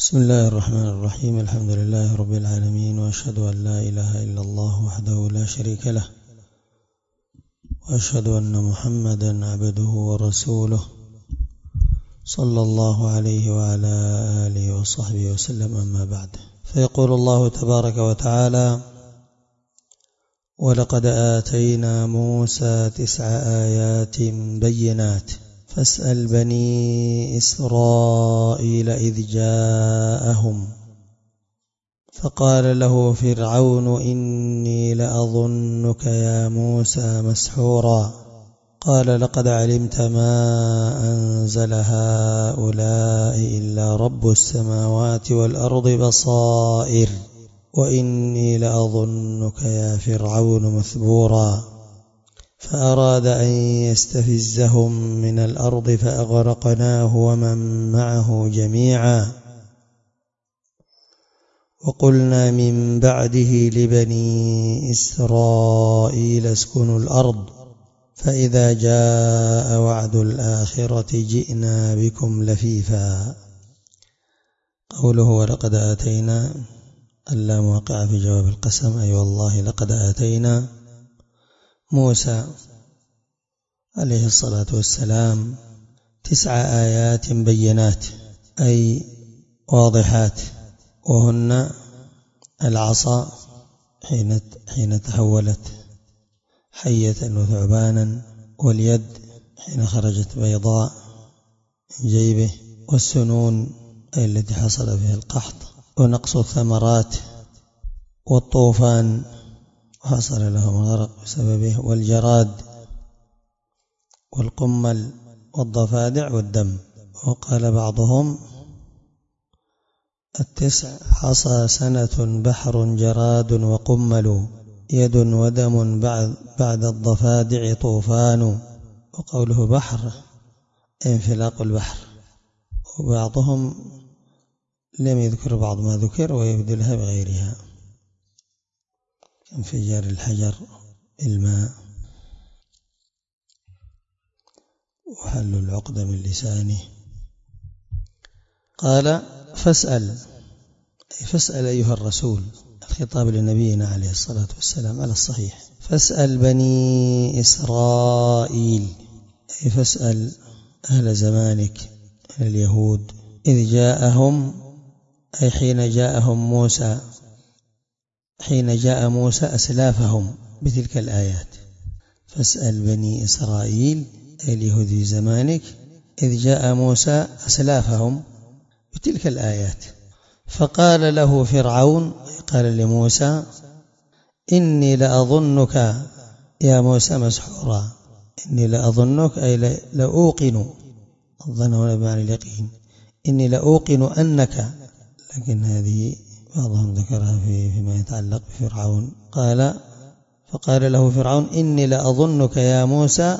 بسم الله الرحمن الرحيم. الحمد لله رب العالمين، وأشهد أن لا إله إلا الله وحده لا شريك له، وأشهد أن محمدا عبده ورسوله صلى الله عليه وعلى آله وصحبه وسلم. أما بعد، فيقول الله تبارك وتعالى: ولقد آتينا موسى 9 آيات بينات فاسأل بني إسرائيل إذ جاءهم فقال له فرعون إني لأظنك يا موسى مسحورا قال لقد علمت ما أنزل هؤلاء إلا رب السماوات والأرض بصائر وإني لأظنك يا فرعون مثبورا فأراد أن يستفزهم من الأرض فأغرقناه ومن معه جميعا وقلنا من بعده لبني إسرائيل اسكنوا الأرض فإذا جاء وعد الآخرة جئنا بكم لفيفا. قوله ولقد آتينا اللام واقعة في جواب القسم، أي والله لقد آتينا موسى عليه الصلاة والسلام 9 آيات بينات، أي واضحات، وهن العصا حين تحولت حية وثعبانا، واليد حين خرجت بيضاء من جيبه، والسنون أي التي حصل فيها القحط ونقص الثمرات، والطوفان وحصل لهم الغرق بسببه، والجراد والقمل والضفادع والدم. وقال بعضهم 9 حصى سنة بحر جراد وقمل يد ودم بعد الضفادع طوفان. وقوله بحر انفلاق البحر، وبعضهم لم يذكر بعض ما ذكر ويبدلها بغيرها كانفجار الحجر الماء وحل العقدة من لسانه. قال فاسأل أيها الرسول، الخطاب لنبينا عليه الصلاة والسلام على الصحيح. فاسأل بني إسرائيل، أي فاسأل أهل زمانك من اليهود إذ جاءهم، أي حين جاء موسى أسلافهم بتلك الآيات. فاسأل بني إسرائيل أي اليهود في زمانك إذ جاء موسى أسلافهم بتلك الآيات. فقال له فرعون، قال لموسى إني لأظنك يا موسى مسحورا. إني لأظنك أي لأوقن، الظن هنا بمعنى اليقين. إني لأوقن أنك، لكن هذه بعضهم ذكرها فيما يتعلق بفرعون. فقال له فرعون إني لأظنك يا موسى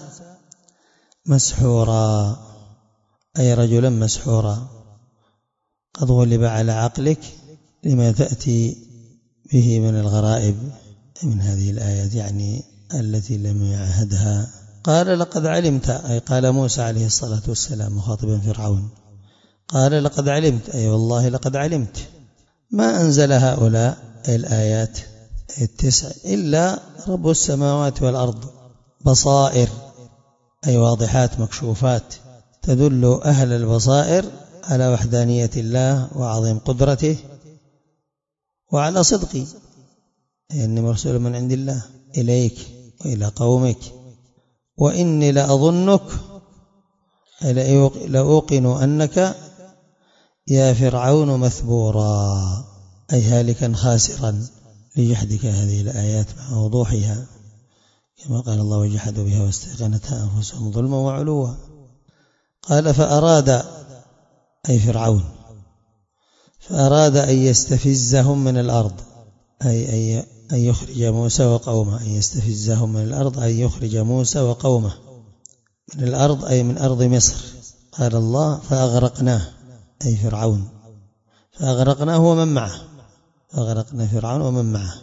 مسحورا، أي رجلا مسحورا قد غلب على عقلك لما تأتي به من الغرائب من هذه الآيات، يعني التي لم يعهدها. قال لقد علمت، أي قال موسى عليه الصلاة والسلام مخاطبا فرعون، قال لقد علمت، أي والله لقد علمت ما أنزل هؤلاء الآيات 9 إلا رب السماوات والأرض بصائر، أي واضحات مكشوفات تدل أهل البصائر على وحدانية الله وعظيم قدرته وعلى صدقي، أي أني مرسول من عند الله إليك وإلى قومك. وإني لأظنك، أي لأوقن أنك يا فرعون مثبورا، أي هالكا خاسرا لجحدك هذه الآيات مع وضوحها، كما قال الله وجحدوا بها واستيقنتها أنفسهم ظلما وعلوا. قال فأراد، أي فرعون فأراد أن يستفزهم من الأرض، أي أن يخرج موسى وقومه، أن يستفزهم من الأرض، أن يخرج موسى وقومه من الأرض، أي من أرض مصر. قال الله فأغرقناه، أي فرعون، فأغرقناه ومن معه، فأغرقنا فرعون ومن معه،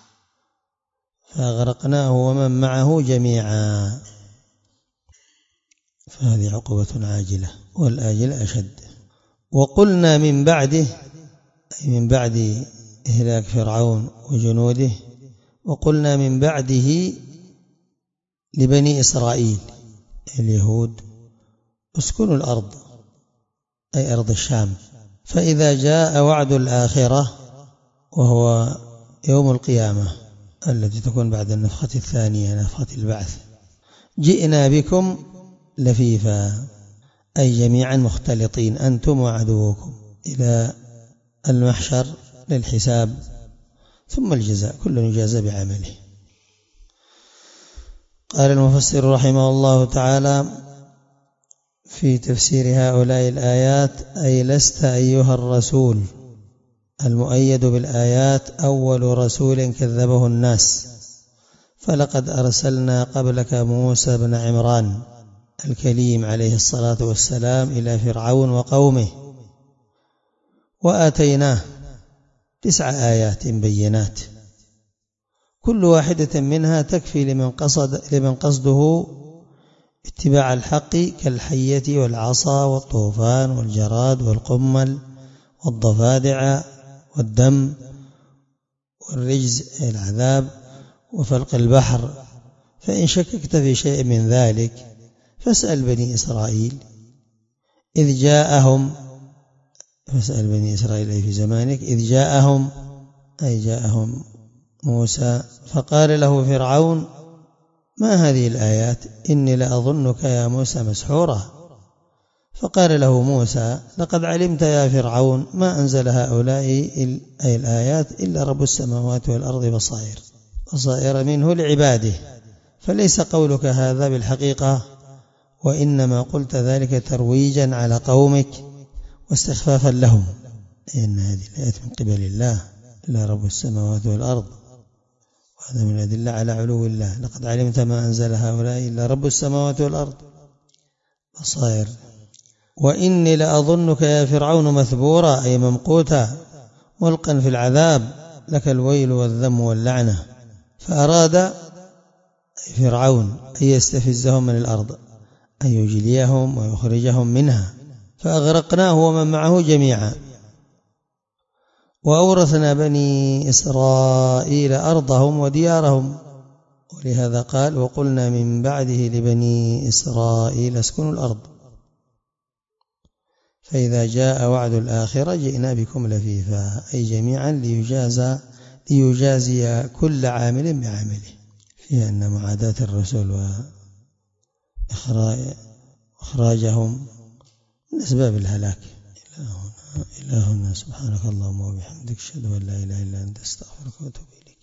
فأغرقناه ومن معه جميعا. فهذه عقوبة عاجلة، والآجلة أشد. وقلنا من بعده، أي من بعد إهلاك فرعون وجنوده. وقلنا من بعده لبني إسرائيل اليهود اسكنوا الأرض أي أرض الشام. فإذا جاء وعد الآخرة وهو يوم القيامة التي تكون بعد النفخة الثانية نفخة البعث، جئنا بكم لفيفا أي جميعا مختلطين أنتم وعدوكم إلى المحشر للحساب ثم الجزاء، كل يجازى بعمله. قال المفسر رحمه الله تعالى في تفسير هؤلاء الآيات: أي لست أيها الرسول المؤيد بالآيات أول رسول كذبه الناس، فلقد أرسلنا قبلك موسى بن عمران الكليم عليه الصلاة والسلام إلى فرعون وقومه، وآتيناه 9 آيات بينات، كل واحدة منها تكفي لمن قصده اتباع الحق كالحية والعصا والطوفان والجراد والقمل والضفادع والدم والرجز العذاب وفلق البحر. فإن شككت في شيء من ذلك فاسأل بني إسرائيل إذ جاءهم، فاسأل بني إسرائيل أي في زمانك، إذ جاءهم أي جاءهم موسى فقال له فرعون: ما هذه الآيات؟ إني لأظنك يا موسى مسحورا. فقال له موسى: لقد علمت يا فرعون ما أنزل هؤلاء أي الآيات إلا رب السماوات والأرض بصائر منه لعباده، فليس قولك هذا بالحقيقة، وإنما قلت ذلك ترويجا على قومك واستخفافا لهم، إن هذه الآيات من قبل الله إلا رب السماوات والأرض، وهذا من الأدلة على علو الله. لقد علمت ما أنزل هؤلاء إلا رب السماوات والأرض بصائر. وإني لأظنك يا فرعون مثبورا أي ممقوتا ملقا في العذاب، لك الويل والذم واللعنة. فأراد فرعون أن يستفزهم من الأرض، أن يجليهم ويخرجهم منها، فأغرقناه ومن معه جميعا. وأورثنا بني إسرائيل أرضهم وديارهم، ولهذا قال: وقلنا من بعده لبني إسرائيل اسكنوا الأرض. فإذا جاء وعد الآخرة جئنا بكم لفيفا أي جميعا ليجازي كل عامل بعمله، في أن معاداة الرسل وإخراجهم من أسباب الهلاك. إلهنا سبحانك اللهم وبحمدك أشهد أن لا إله إلا أنت أستغفرك وأتوب إليك.